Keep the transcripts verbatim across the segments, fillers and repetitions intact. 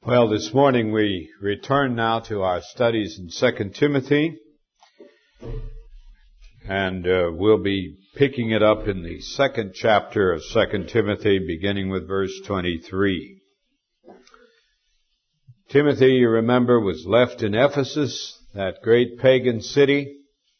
Well, this morning we return now to our studies in Second Timothy, and uh, we'll be picking it up in the second chapter of Second Timothy, beginning with verse twenty-three. Timothy, you remember, was left in Ephesus, that great pagan city,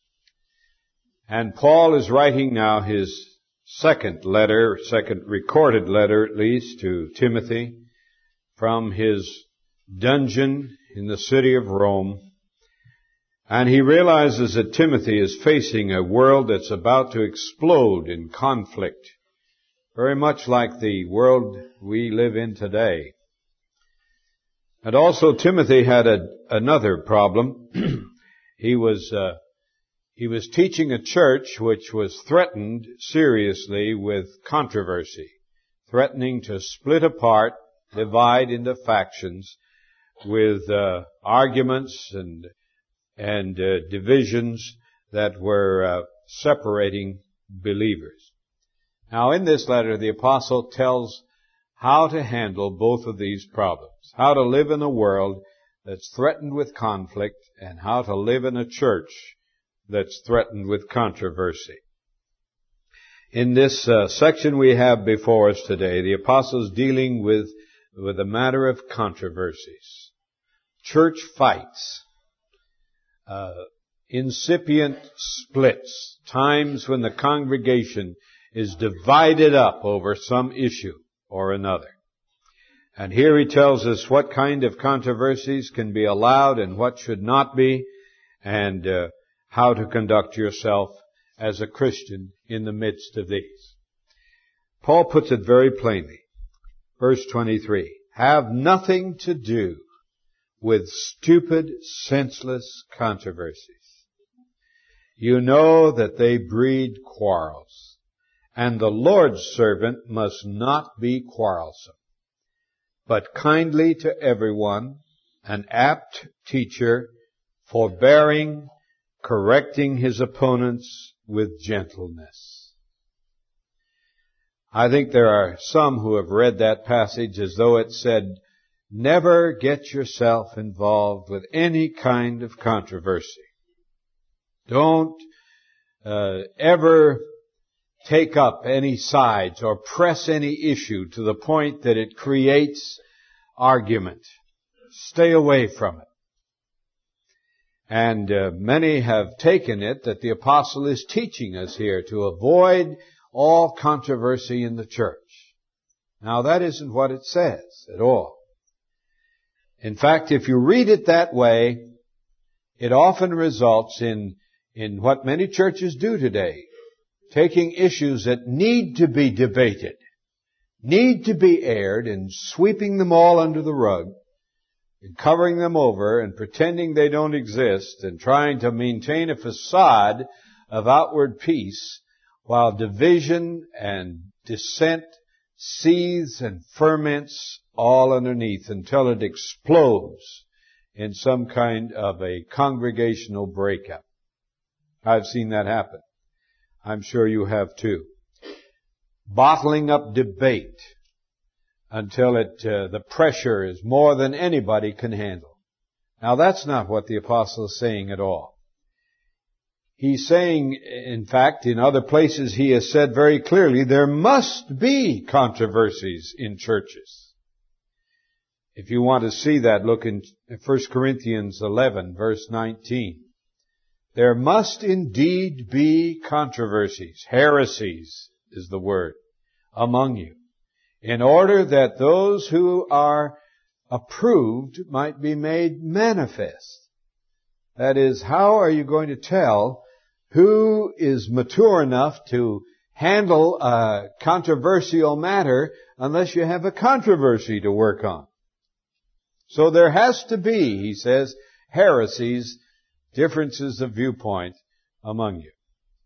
and Paul is writing now his second letter, second recorded letter at least, to Timothy, from his dungeon in the city of Rome. And he realizes that Timothy is facing a world that's about to explode in conflict, very much like the world we live in today. And also Timothy had a, another problem. he was uh, he was teaching a church which was threatened seriously with controversy, threatening to split apart, divide into factions with uh, arguments and and uh, divisions that were uh, separating believers. Now, in this letter, the apostle tells how to handle both of these problems, how to live in a world that's threatened with conflict and how to live in a church that's threatened with controversy. In this uh, section we have before us today, the apostle is dealing with with a matter of controversies, church fights, uh, incipient splits, times when the congregation is divided up over some issue or another. And here he tells us what kind of controversies can be allowed and what should not be, and uh, how to conduct yourself as a Christian in the midst of these. Paul puts it very plainly. Verse twenty-three, have nothing to do with stupid, senseless controversies. You know that they breed quarrels, and the Lord's servant must not be quarrelsome, but kindly to everyone, an apt teacher, forbearing, correcting his opponents with gentleness. I think there are some who have read that passage as though it said, never get yourself involved with any kind of controversy. Don't uh, ever take up any sides or press any issue to the point that it creates argument. Stay away from it. And uh, many have taken it that the apostle is teaching us here to avoid all controversy in the church. Now that isn't what it says at all. In fact, if you read it that way, it often results in, in what many churches do today, taking issues that need to be debated, need to be aired, and sweeping them all under the rug, and covering them over, and pretending they don't exist, and trying to maintain a facade of outward peace, while division and dissent seethes and ferments all underneath until it explodes in some kind of a congregational breakup. I've seen that happen. I'm sure you have too. Bottling up debate until it uh, the pressure is more than anybody can handle. Now that's not what the apostle is saying at all. He's saying, in fact, in other places he has said very clearly, there must be controversies in churches. If you want to see that, look in First Corinthians eleven, verse nineteen. There must indeed be controversies, heresies is the word, among you, in order that those who are approved might be made manifest. That is, how are you going to tell who is mature enough to handle a controversial matter unless you have a controversy to work on? So there has to be, he says, heresies, differences of viewpoint among you.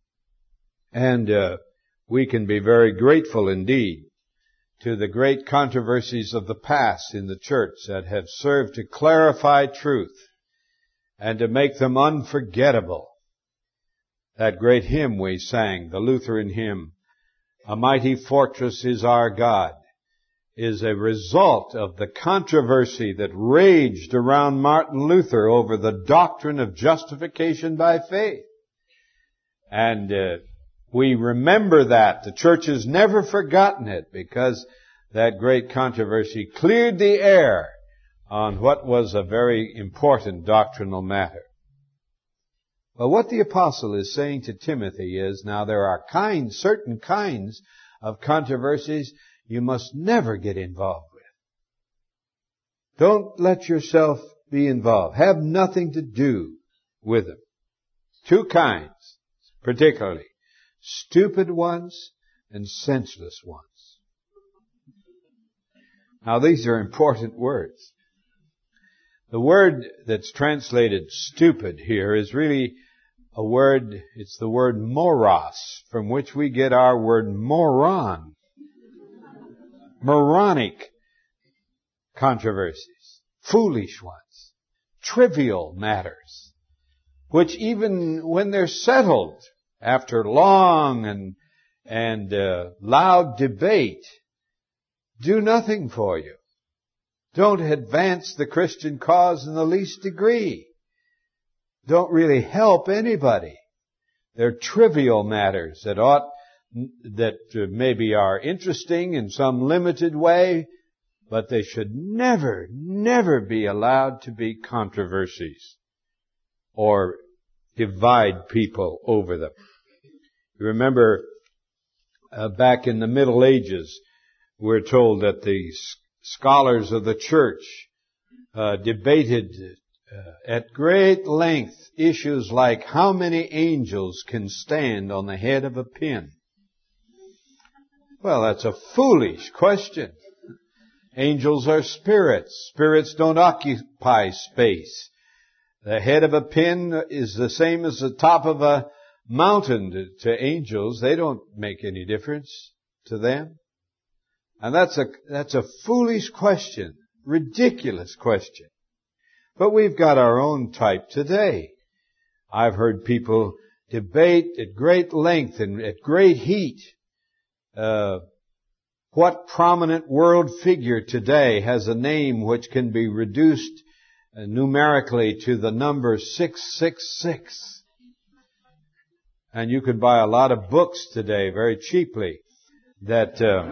And uh, we can be very grateful indeed to the great controversies of the past in the church that have served to clarify truth and to make them unforgettable. That great hymn we sang, the Lutheran hymn, A Mighty Fortress is Our God, is a result of the controversy that raged around Martin Luther over the doctrine of justification by faith. And uh, we remember that. The church has never forgotten it, because that great controversy cleared the air on what was a very important doctrinal matter. But what the apostle is saying to Timothy is, now there are kinds, certain kinds of controversies you must never get involved with. Don't let yourself be involved. Have nothing to do with them. Two kinds, particularly. Stupid ones and senseless ones. Now these are important words. The word that's translated stupid here is really a word, it's the word moros, from which we get our word moron. Moronic controversies, foolish ones, trivial matters, which even when they're settled after long and and uh, loud debate, do nothing for you. Don't advance the Christian cause in the least degree. Don't really help anybody. They're trivial matters that ought that maybe are interesting in some limited way, but they should never, never be allowed to be controversies or divide people over them. You remember uh, back in the Middle Ages, we're told that the scholars of the church uh, debated uh, at great length issues like how many angels can stand on the head of a pin. Well, that's a foolish question. Angels are spirits. Spirits don't occupy space. The head of a pin is the same as the top of a mountain to, to angels. They don't make any difference to them. And that's a, that's a foolish question. Ridiculous question. But we've got our own type today. I've heard people debate at great length and at great heat Uh, what prominent world figure today has a name which can be reduced uh, numerically to the number six six six. And you could buy a lot of books today very cheaply that uh,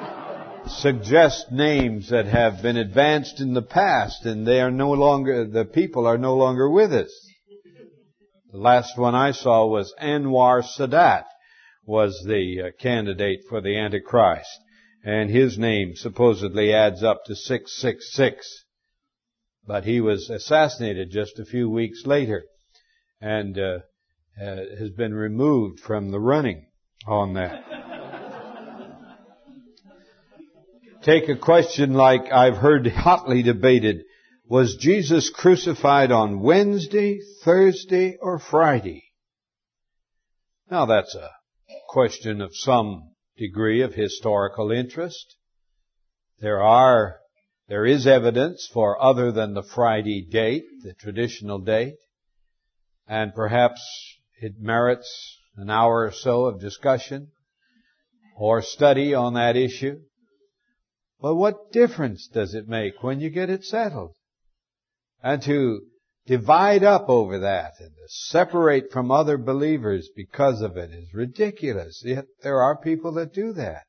suggest names that have been advanced in the past, and they are no longer, the people are no longer with us. The last one I saw was Anwar Sadat was the uh, candidate for the Antichrist. And his name supposedly adds up to six six six. But he was assassinated just a few weeks later and uh, uh, has been removed from the running on that. Take a question like I've heard hotly debated. Was Jesus crucified on Wednesday, Thursday, or Friday? Now that's a question of some degree of historical interest. There are, there is evidence for other than the Friday date, the traditional date, and perhaps it merits an hour or so of discussion or study on that issue. But what difference does it make when you get it settled? And to divide up over that and to separate from other believers because of it is ridiculous. Yet there are people that do that.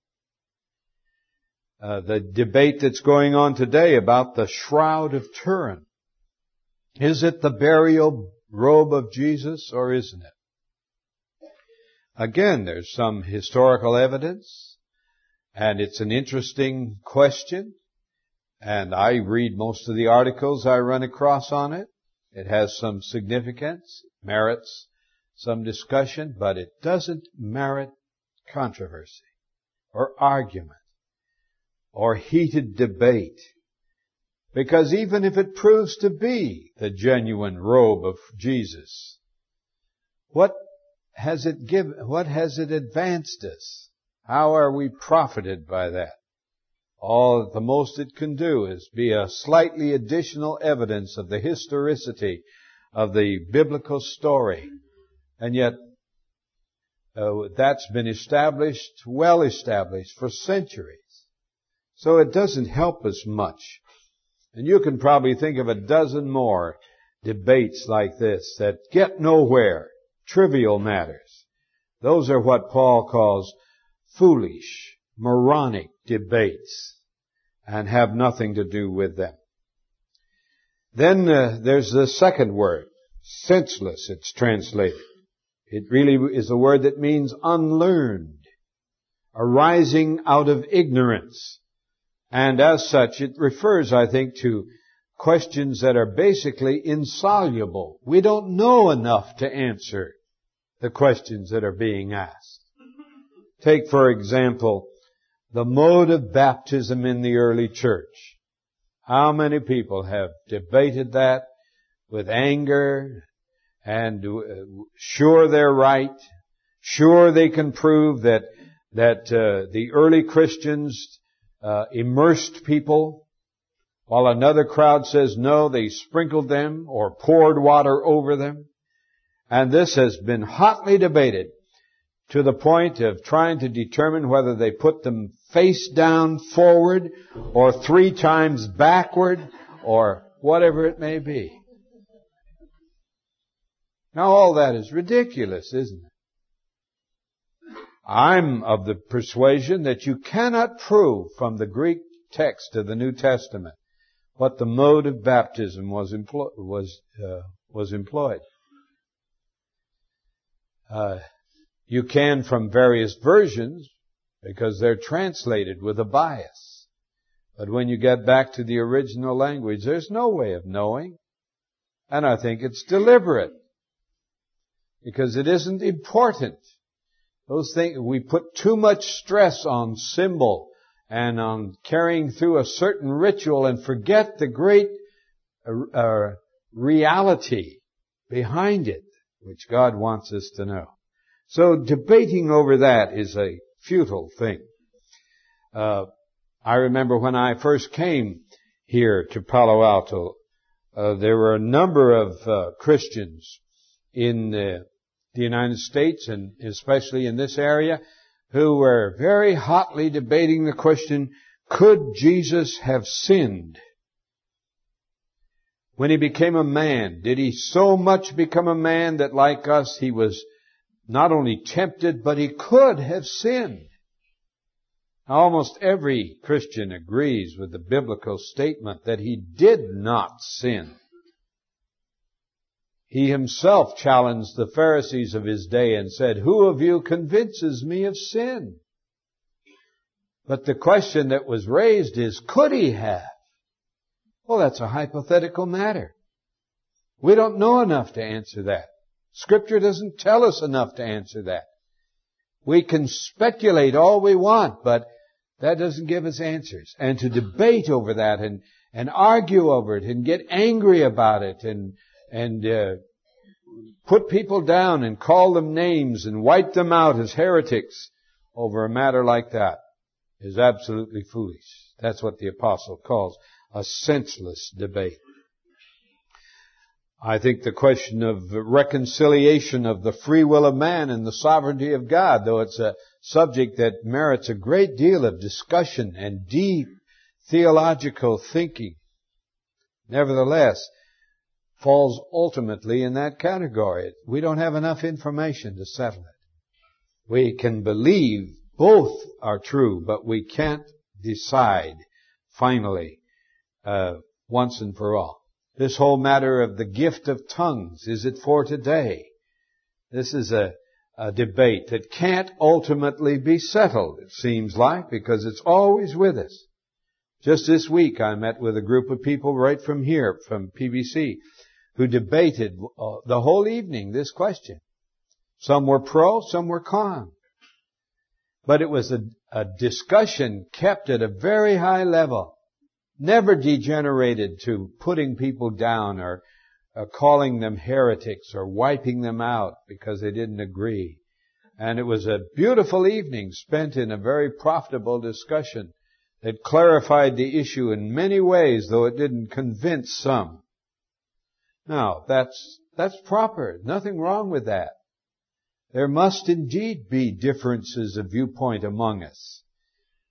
Uh, the debate that's going on today about the Shroud of Turin. Is it the burial robe of Jesus or isn't it? Again, there's some historical evidence, and it's an interesting question, and I read most of the articles I run across on it. It has some significance, merits some discussion, but it doesn't merit controversy or argument or heated debate. Because even if it proves to be the genuine robe of Jesus, what has it given, what has it advanced us? How are we profited by that? All that the most it can do is be a slightly additional evidence of the historicity of the biblical story. And yet, uh, that's been established, well established for centuries. So it doesn't help us much. And you can probably think of a dozen more debates like this that get nowhere, trivial matters. Those are what Paul calls foolish, moronic debates, and have nothing to do with them. Then uh, there's the second word, senseless, it's translated. It really is a word that means unlearned, arising out of ignorance. And as such, it refers, I think, to questions that are basically insoluble. We don't know enough to answer the questions that are being asked. Take, for example, the mode of baptism in the early church. How many people have debated that with anger and uh, sure they're right, sure they can prove that that uh, the early Christians uh, immersed people, while another crowd says no, they sprinkled them or poured water over them. And this has been hotly debated to the point of trying to determine whether they put them face down forward or three times backward or whatever it may be. Now all that is ridiculous, isn't it? I'm of the persuasion that you cannot prove from the Greek text of the New Testament what the mode of baptism was emplo- was uh, was employed. Uh, you can from various versions because they're translated with a bias. But when you get back to the original language, there's no way of knowing. And I think it's deliberate because it isn't important. Those things, we put too much stress on symbol and on carrying through a certain ritual and forget the great uh, uh, reality behind it, which God wants us to know. So debating over that is a futile thing. Uh, I remember when I first came here to Palo Alto, uh, there were a number of uh, Christians in uh, the United States, and especially in this area, who were very hotly debating the question, could Jesus have sinned when he became a man? Did he so much become a man that, like us, he was not only tempted, but he could have sinned? Almost every Christian agrees with the biblical statement that he did not sin. He himself challenged the Pharisees of his day and said, "Who of you convinces me of sin?" But the question that was raised is, could he have? Well, that's a hypothetical matter. We don't know enough to answer that. Scripture doesn't tell us enough to answer that. We can speculate all we want, but that doesn't give us answers. And to debate over that and, and argue over it and get angry about it and and uh, put people down and call them names and wipe them out as heretics over a matter like that is absolutely foolish. That's what the apostle calls a senseless debate. I think the question of reconciliation of the free will of man and the sovereignty of God, though it's a subject that merits a great deal of discussion and deep theological thinking, nevertheless, falls ultimately in that category. We don't have enough information to settle it. We can believe both are true, but we can't decide finally uh, once and for all. This whole matter of the gift of tongues, is it for today? This is a, a debate that can't ultimately be settled, it seems like, because it's always with us. Just this week I met with a group of people right from here, from P B C, who debated uh, the whole evening this question. Some were pro, some were con. But it was a, a discussion kept at a very high level. Never degenerated to putting people down or, or calling them heretics or wiping them out because they didn't agree. And it was a beautiful evening spent in a very profitable discussion that clarified the issue in many ways, though it didn't convince some. Now, that's, that's proper. Nothing wrong with that. There must indeed be differences of viewpoint among us.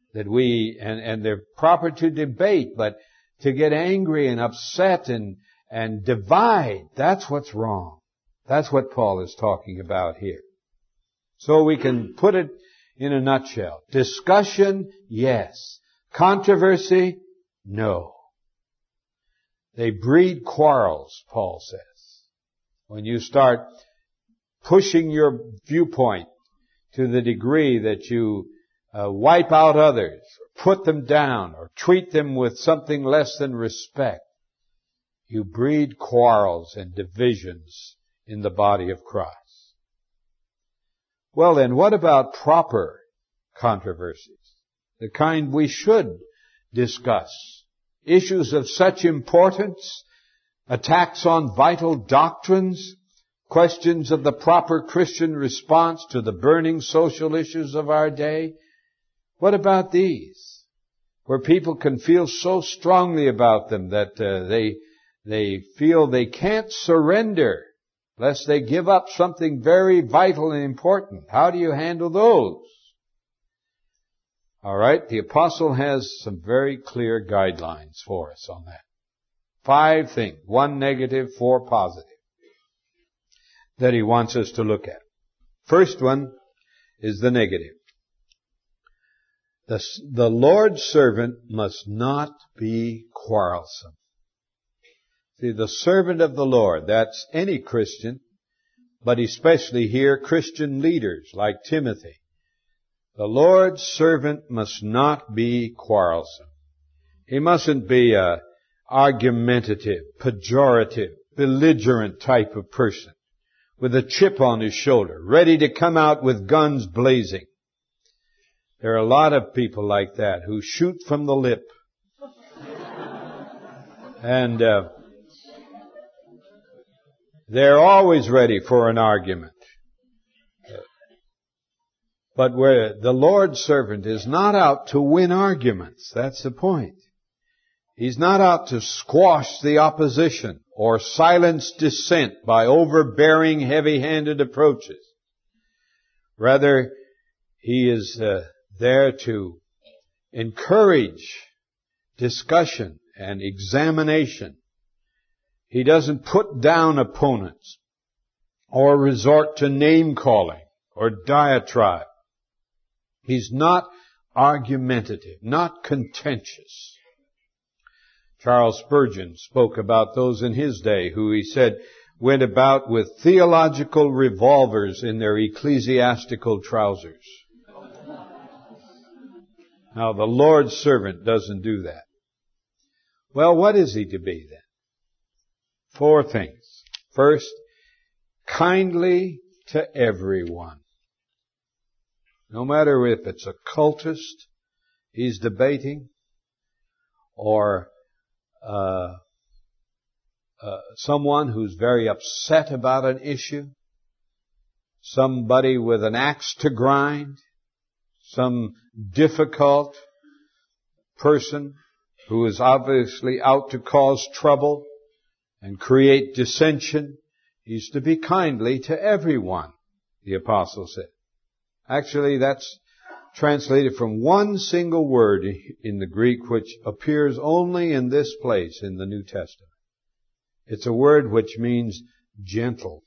That we, and, and they're proper to debate, but to get angry and upset and, and divide, that's what's wrong. That's what Paul is talking about here. So we can put it in a nutshell. Discussion, yes. Controversy, no. They breed quarrels, Paul says. When you start pushing your viewpoint to the degree that you uh, wipe out others, or put them down, or treat them with something less than respect, you breed quarrels and divisions in the body of Christ. Well then, what about proper controversies? The kind we should discuss. Issues of such importance, attacks on vital doctrines, questions of the proper Christian response to the burning social issues of our day. What about these? Where people can feel so strongly about them that uh, they they feel they can't surrender lest they give up something very vital and important. How do you handle those? All right, the apostle has some very clear guidelines for us on that. Five things, one negative, four positive, that he wants us to look at. First one is the negative. The, the Lord's servant must not be quarrelsome. See, the servant of the Lord, that's any Christian, but especially here Christian leaders like Timothy. The Lord's servant must not be quarrelsome. He mustn't be a argumentative, pejorative, belligerent type of person with a chip on his shoulder, ready to come out with guns blazing. There are a lot of people like that who shoot from the lip. And uh, they're always ready for an argument. But where the Lord's servant is not out to win arguments, that's the point. He's not out to squash the opposition or silence dissent by overbearing, heavy-handed approaches. Rather, he is uh, there to encourage discussion and examination. He doesn't put down opponents or resort to name-calling or diatribe. He's not argumentative, not contentious. Charles Spurgeon spoke about those in his day who, he said, went about with theological revolvers in their ecclesiastical trousers. Now, the Lord's servant doesn't do that. Well, what is he to be then? Four things. First, kindly to everyone. No matter if it's a cultist he's debating or uh, uh, someone who's very upset about an issue, somebody with an axe to grind, some difficult person who is obviously out to cause trouble and create dissension, he's to be kindly to everyone, the apostle said. Actually, that's translated from one single word in the Greek which appears only in this place in the New Testament. It's a word which means gentle.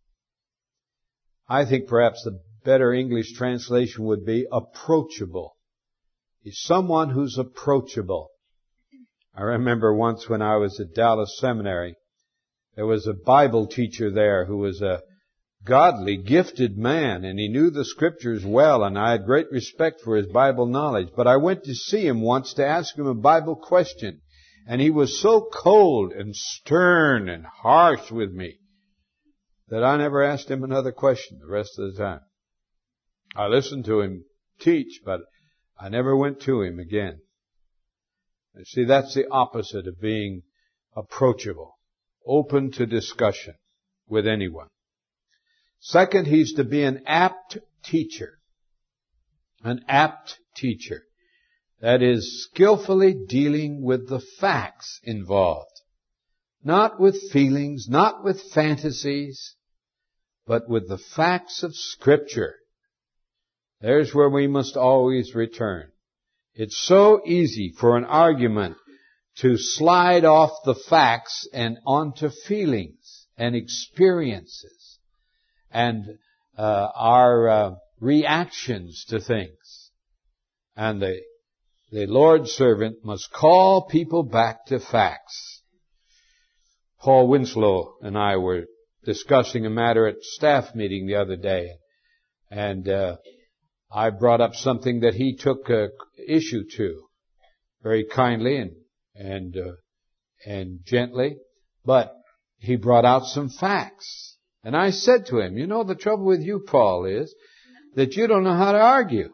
I think perhaps the better English translation would be approachable. He's someone who's approachable. I remember once when I was at Dallas Seminary, there was a Bible teacher there who was a godly, gifted man, and he knew the Scriptures well, and I had great respect for his Bible knowledge. But I went to see him once to ask him a Bible question, and he was so cold and stern and harsh with me that I never asked him another question the rest of the time. I listened to him teach, but I never went to him again. You see, that's the opposite of being approachable, open to discussion with anyone. Second, he's to be an apt teacher. An apt teacher. That is, skillfully dealing with the facts involved. Not with feelings, not with fantasies, but with the facts of Scripture. There's where we must always return. It's so easy for an argument to slide off the facts and onto feelings and experiences and uh, our uh, reactions to things. And the, the Lord's servant must call people back to facts. Paul Winslow and I were discussing a matter at staff meeting the other day, and uh, I brought up something that he took uh, issue to very kindly and and uh, and gently, but he brought out some facts. And I said to him, you know, the trouble with you, Paul, is that you don't know how to argue.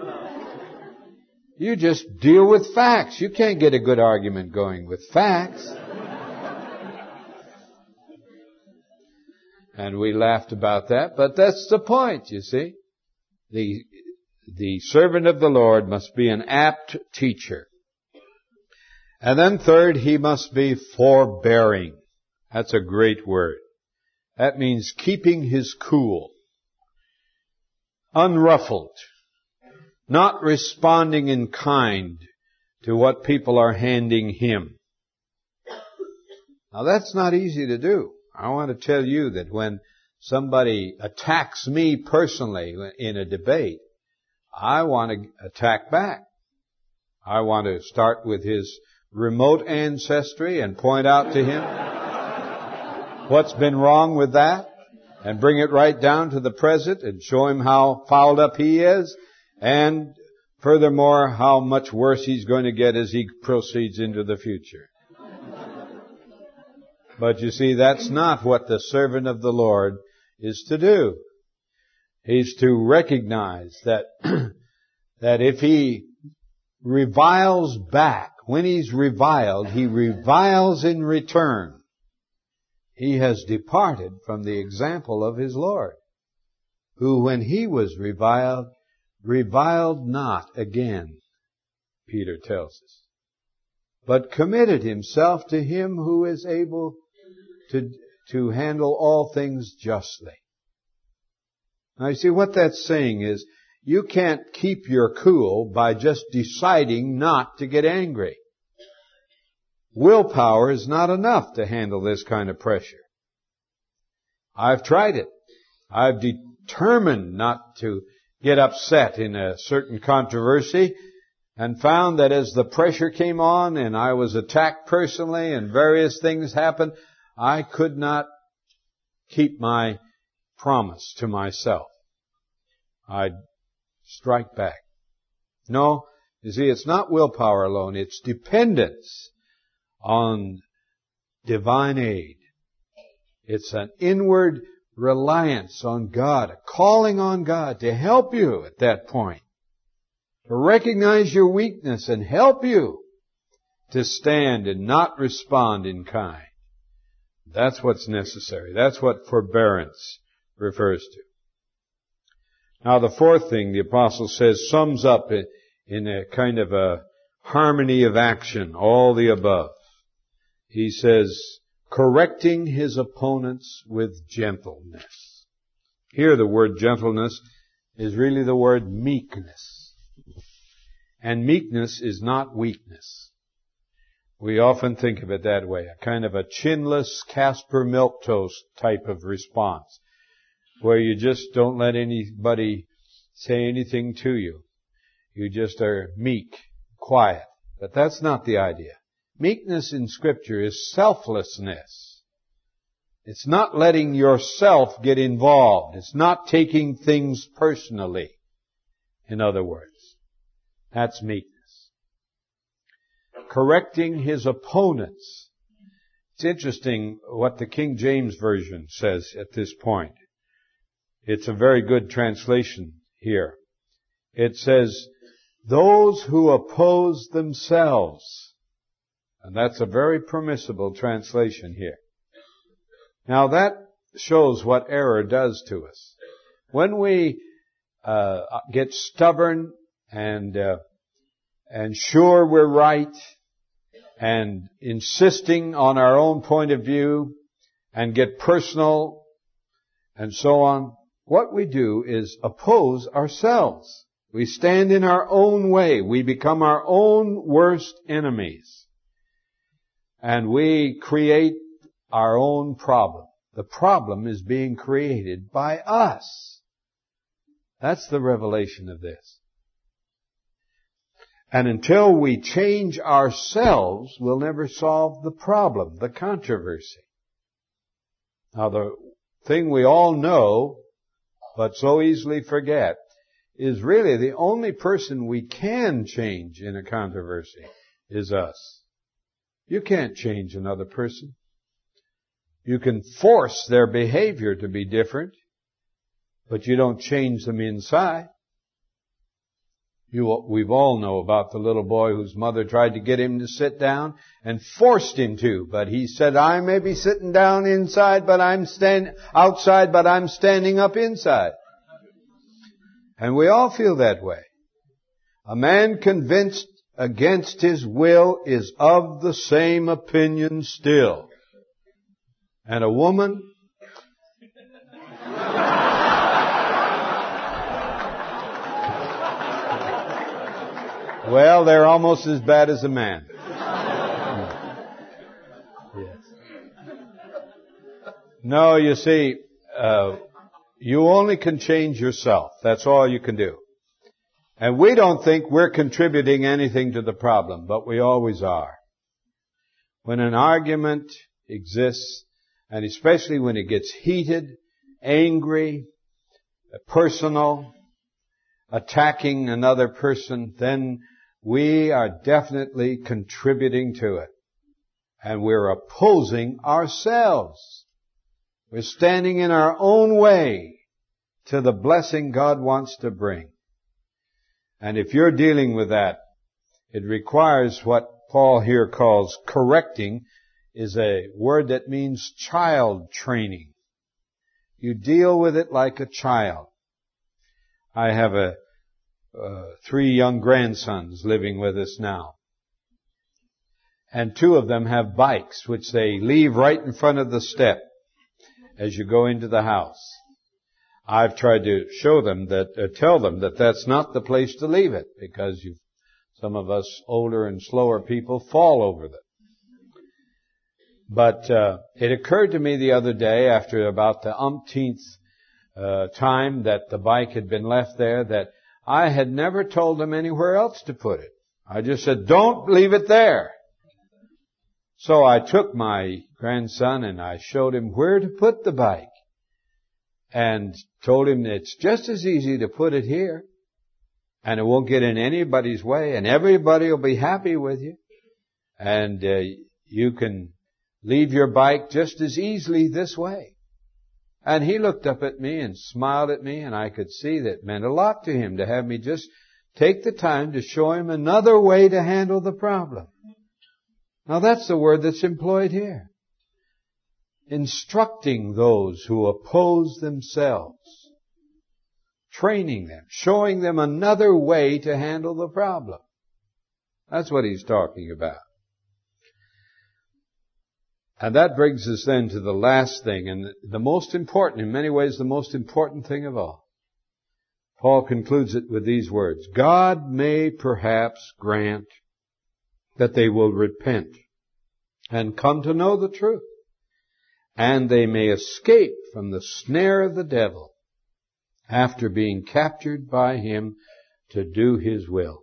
You just deal with facts. You can't get a good argument going with facts. And we laughed about that, but that's the point, you see. The, the servant of the Lord must be an apt teacher. And then third, he must be forbearing. That's a great word. That means keeping his cool, unruffled, not responding in kind to what people are handing him. Now that's not easy to do. I want to tell you that when somebody attacks me personally in a debate, I want to attack back. I want to start with his remote ancestry and point out to him what's been wrong with that and bring it right down to the present and show him how fouled up he is, and furthermore how much worse he's going to get as he proceeds into the future. But you see, that's not what the servant of the Lord is to do. He's to recognize that that if he reviles back, when he's reviled, he reviles in return. He has departed from the example of his Lord, who, when he was reviled, reviled not again, Peter tells us, but committed himself to him who is able to, to handle all things justly. Now you see, what that's saying is, you can't keep your cool by just deciding not to get angry. Willpower is not enough to handle this kind of pressure. I've tried it. I've determined not to get upset in a certain controversy, and found that as the pressure came on and I was attacked personally and various things happened, I could not keep my promise to myself. I'd strike back. No, you see, it's not willpower alone. It's dependence on divine aid. It's an inward reliance on God, a calling on God to help you at that point, to recognize your weakness and help you to stand and not respond in kind. That's what's necessary. That's what forbearance refers to. Now the fourth thing the apostle says sums up in a kind of a harmony of action, all the above. He says, correcting his opponents with gentleness. Here the word gentleness is really the word meekness. And meekness is not weakness. We often think of it that way, a kind of a chinless Casper milquetoast type of response, where you just don't let anybody say anything to you. You just are meek, quiet. But that's not the idea. Meekness in Scripture is selflessness. It's not letting yourself get involved. It's not taking things personally, in other words. That's meekness. Correcting his opponents. It's interesting what the King James Version says at this point. It's a very good translation here. It says, those who oppose themselves. And that's a very permissible translation here. Now that shows what error does to us. When we uh, get stubborn and uh, and sure we're right and insisting on our own point of view and get personal and so on, what we do is oppose ourselves. We stand in our own way. We become our own worst enemies. And we create our own problem. The problem is being created by us. That's the revelation of this. And until we change ourselves, we'll never solve the problem, the controversy. Now, the thing we all know, but so easily forget, is really the only person we can change in a controversy is us. You can't change another person. You can force their behavior to be different, but you don't change them inside. You, we've all know about the little boy whose mother tried to get him to sit down and forced him to, but he said, I may be sitting down inside, but I'm stand, outside, but I'm standing up inside. And we all feel that way. A man convinced against his will is of the same opinion still. And a woman well, they're almost as bad as a man. Yes. No, you see, uh, you only can change yourself. That's all you can do. And we don't think we're contributing anything to the problem, but we always are. When an argument exists, and especially when it gets heated, angry, personal, attacking another person, then we are definitely contributing to it. And we're opposing ourselves. We're standing in our own way to the blessing God wants to bring. And if you're dealing with that, it requires what Paul here calls correcting, is a word that means child training. You deal with it like a child. I have a uh, three young grandsons living with us now. And two of them have bikes, which they leave right in front of the step as you go into the house. I've tried to show them that, uh, tell them that that's not the place to leave it, because you, some of us older and slower people fall over them. But uh, it occurred to me the other day, after about the umpteenth uh, time that the bike had been left there, that I had never told them anywhere else to put it. I just said, don't leave it there. So I took my grandson and I showed him where to put the bike. And told him it's just as easy to put it here. And it won't get in anybody's way. And everybody will be happy with you. And uh, you can leave your bike just as easily this way. And he looked up at me and smiled at me, and I could see that it meant a lot to him to have me just take the time to show him another way to handle the problem. Now that's the word that's employed here. Instructing those who oppose themselves. Training them. Showing them another way to handle the problem. That's what he's talking about. And that brings us then to the last thing, and the most important, in many ways the most important thing of all. Paul concludes it with these words. God may perhaps grant that they will repent and come to know the truth, and they may escape from the snare of the devil after being captured by him to do his will.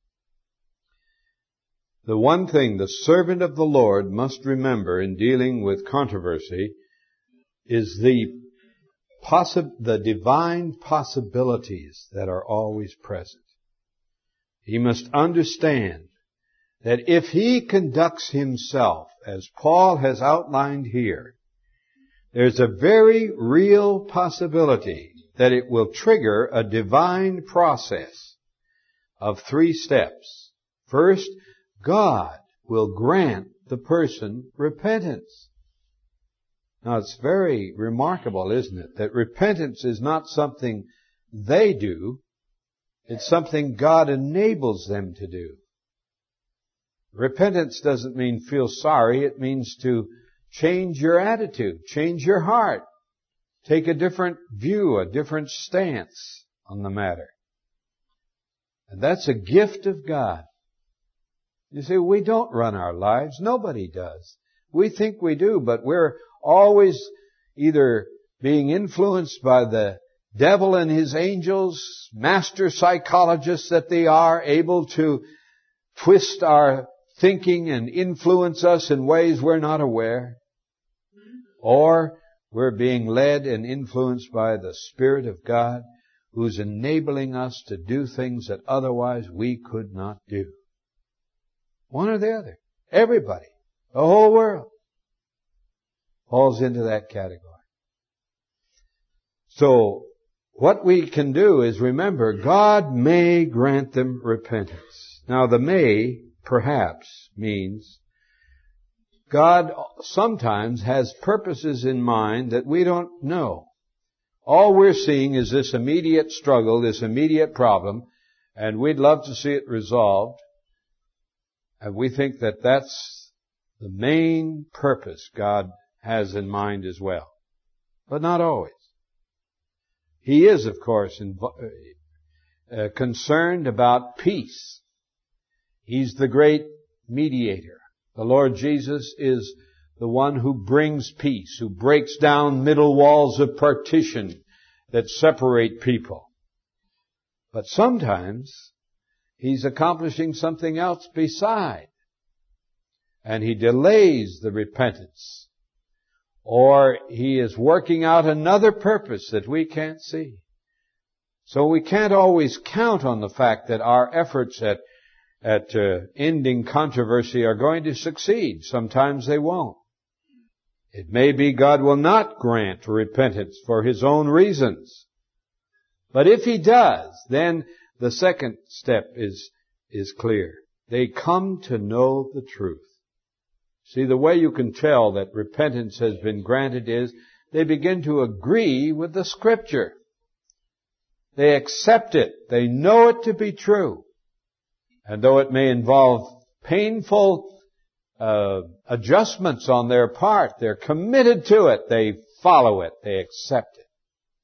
The one thing the servant of the Lord must remember in dealing with controversy is the possi- the divine possibilities that are always present. He must understand that if he conducts himself as Paul has outlined here, there's a very real possibility that it will trigger a divine process of three steps. First, God will grant the person repentance. Now it's very remarkable, isn't it, that repentance is not something they do, it's something God enables them to do. Repentance doesn't mean feel sorry, it means to change your attitude, change your heart, take a different view, a different stance on the matter. And that's a gift of God. You see, we don't run our lives. Nobody does. We think we do, but we're always either being influenced by the devil and his angels, master psychologists that they are, able to twist our thinking and influence us in ways we're not aware. Or we're being led and influenced by the Spirit of God, who's enabling us to do things that otherwise we could not do. One or the other. Everybody. The whole world falls into that category. So, what we can do is remember, God may grant them repentance. Now, the may, perhaps, means God sometimes has purposes in mind that we don't know. All we're seeing is this immediate struggle, this immediate problem, and we'd love to see it resolved. And we think that that's the main purpose God has in mind as well. But not always. He is, of course, inv- uh, concerned about peace. He's the great mediator. The Lord Jesus is the one who brings peace, who breaks down middle walls of partition that separate people. But sometimes He's accomplishing something else beside. And He delays the repentance. Or He is working out another purpose that we can't see. So we can't always count on the fact that our efforts at, at uh, ending controversy are going to succeed. Sometimes they won't. It may be God will not grant repentance for His own reasons. But if He does, then the second step is, is clear. They come to know the truth. See, the way you can tell that repentance has been granted is they begin to agree with the Scripture. They accept it. They know it to be true. And though it may involve painful uh, adjustments on their part, they're committed to it. They follow it. They accept it.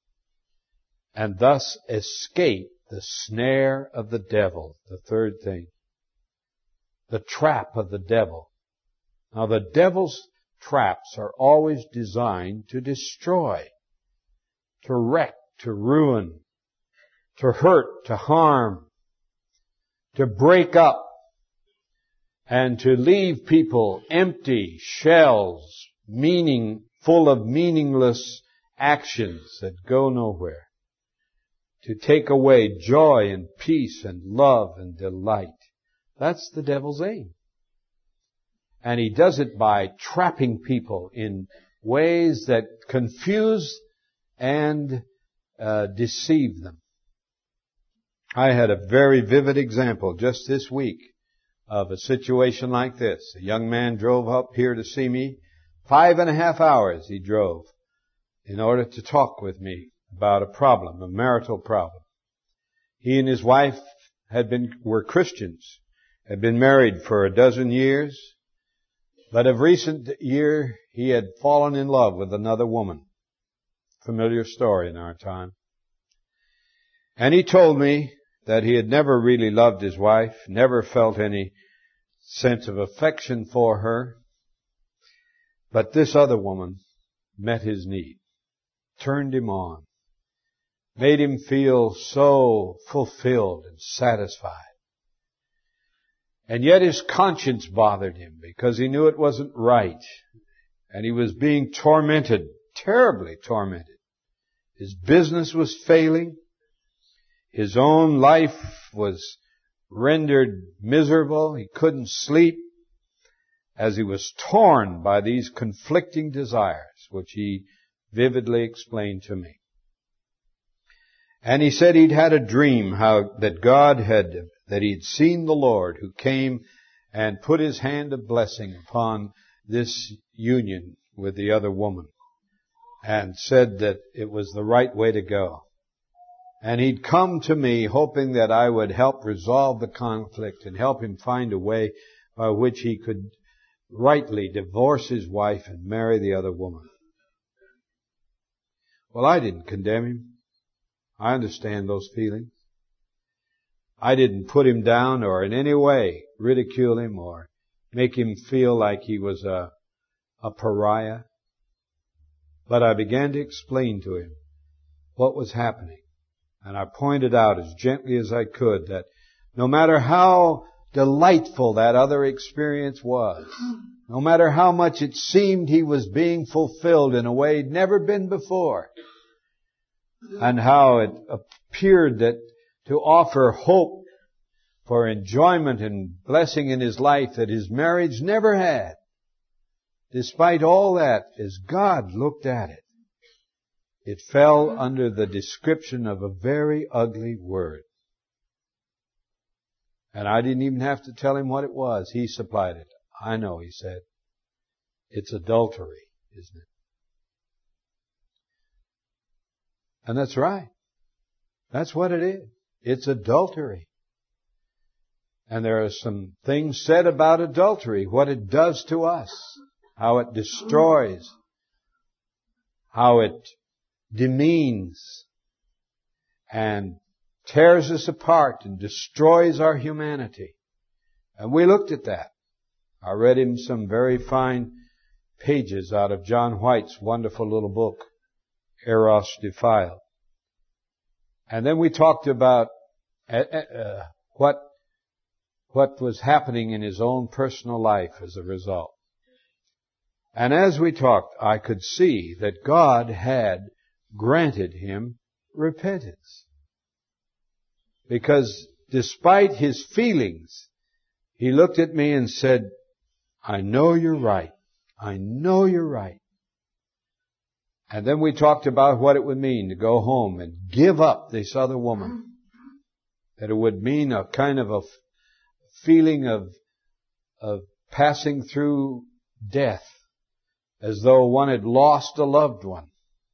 And thus escape the snare of the devil, the third thing. The trap of the devil. Now, the devil's traps are always designed to destroy, to wreck, to ruin, to hurt, to harm, to break up, and to leave people empty shells, meaning, full of meaningless actions that go nowhere. To take away joy and peace and love and delight. That's the devil's aim. And he does it by trapping people in ways that confuse and uh, deceive them. I had a very vivid example just this week of a situation like this. A young man drove up here to see me. Five and a half hours he drove in order to talk with me about a problem, a marital problem. He and his wife had been, were Christians, had been married for a dozen years, but of recent year he had fallen in love with another woman. Familiar story in our time. And he told me that he had never really loved his wife, never felt any sense of affection for her, but this other woman met his need, turned him on, made him feel so fulfilled and satisfied. And yet his conscience bothered him because he knew it wasn't right. And he was being tormented, terribly tormented. His business was failing. His own life was rendered miserable. He couldn't sleep as he was torn by these conflicting desires, which he vividly explained to me. And he said he'd had a dream how that God had, that he'd seen the Lord who came and put His hand of blessing upon this union with the other woman and said that it was the right way to go. And he'd come to me hoping that I would help resolve the conflict and help him find a way by which he could rightly divorce his wife and marry the other woman. Well, I didn't condemn him. I understand those feelings. I didn't put him down or in any way ridicule him or make him feel like he was a, a pariah. But I began to explain to him what was happening. And I pointed out as gently as I could that no matter how delightful that other experience was, no matter how much it seemed he was being fulfilled in a way he'd never been before, and how it appeared that to offer hope for enjoyment and blessing in his life that his marriage never had, despite all that, as God looked at it, it fell under the description of a very ugly word. And I didn't even have to tell him what it was. He supplied it. I know, he said. It's adultery, isn't it? And that's right. That's what it is. It's adultery. And there are some things said about adultery, what it does to us, how it destroys, how it demeans and tears us apart and destroys our humanity. And we looked at that. I read him some very fine pages out of John White's wonderful little book, Eros Defiled. And then we talked about uh, uh, what what was happening in his own personal life as a result. And as we talked, I could see that God had granted him repentance. Because despite his feelings, he looked at me and said, I know you're right. I know you're right. And then we talked about what it would mean to go home and give up this other woman. That it would mean a kind of a feeling of, of passing through death as though one had lost a loved one.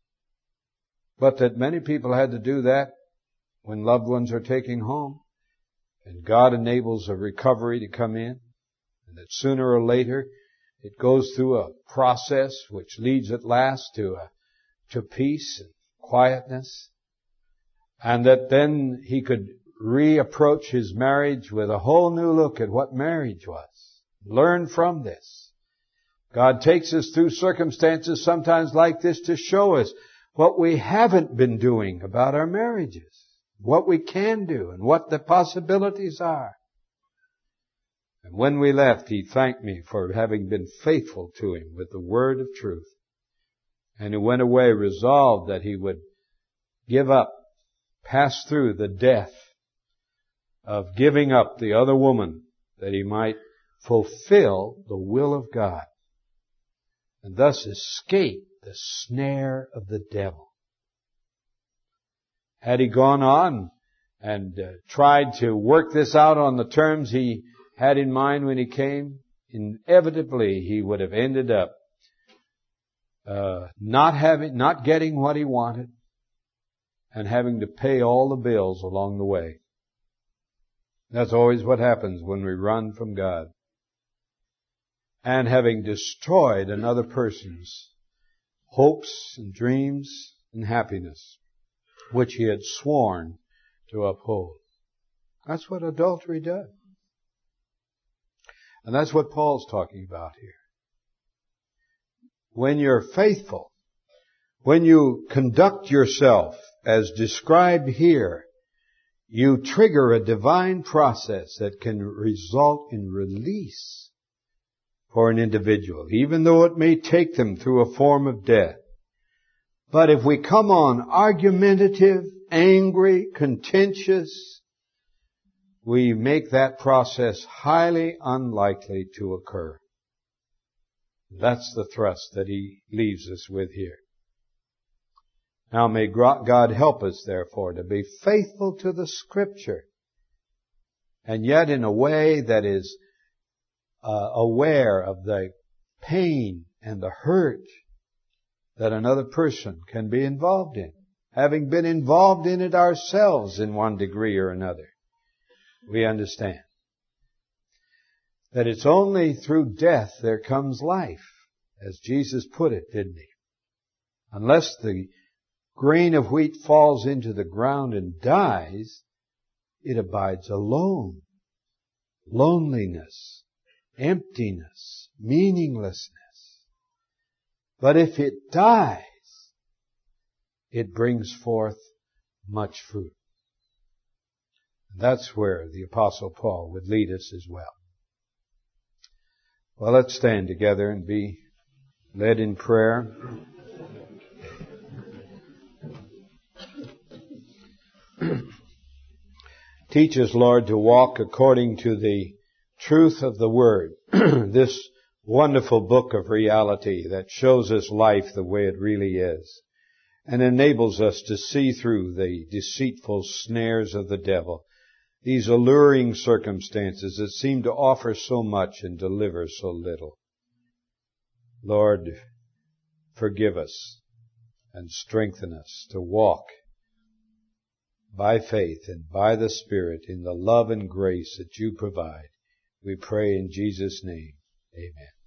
But that many people had to do that when loved ones are taken home. And God enables a recovery to come in. And that sooner or later it goes through a process which leads at last to a, to peace and quietness. And that then he could reapproach his marriage with a whole new look at what marriage was. Learn from this. God takes us through circumstances sometimes like this to show us what we haven't been doing about our marriages, what we can do, and what the possibilities are. And when we left, he thanked me for having been faithful to him with the word of truth. And he went away resolved that he would give up, pass through the death of giving up the other woman, that he might fulfill the will of God, and thus escape the snare of the devil. Had he gone on and uh, tried to work this out on the terms he had in mind when he came, inevitably he would have ended up uh, not having, not getting what he wanted, and having to pay all the bills along the way. That's always what happens when we run from God. And having destroyed another person's hopes and dreams and happiness, which he had sworn to uphold. That's what adultery does. And that's what Paul's talking about here. When you're faithful, when you conduct yourself as described here, you trigger a divine process that can result in release for an individual, even though it may take them through a form of death. But if we come on argumentative, angry, contentious, we make that process highly unlikely to occur. That's the thrust that he leaves us with here. Now may God help us, therefore, to be faithful to the Scripture, and yet in a way that is uh, aware of the pain and the hurt that another person can be involved in, having been involved in it ourselves in one degree or another. We understand that it's only through death there comes life, as Jesus put it, didn't he? Unless the grain of wheat falls into the ground and dies, it abides alone. Loneliness, emptiness, meaninglessness. But if it dies, it brings forth much fruit. That's where the Apostle Paul would lead us as well. Well, let's stand together and be led in prayer. Teach us, Lord, to walk according to the truth of the Word, this wonderful book of reality that shows us life the way it really is, and enables us to see through the deceitful snares of the devil, these alluring circumstances that seem to offer so much and deliver so little. Lord, forgive us and strengthen us to walk by faith and by the Spirit in the love and grace that you provide. We pray in Jesus' name. Amen.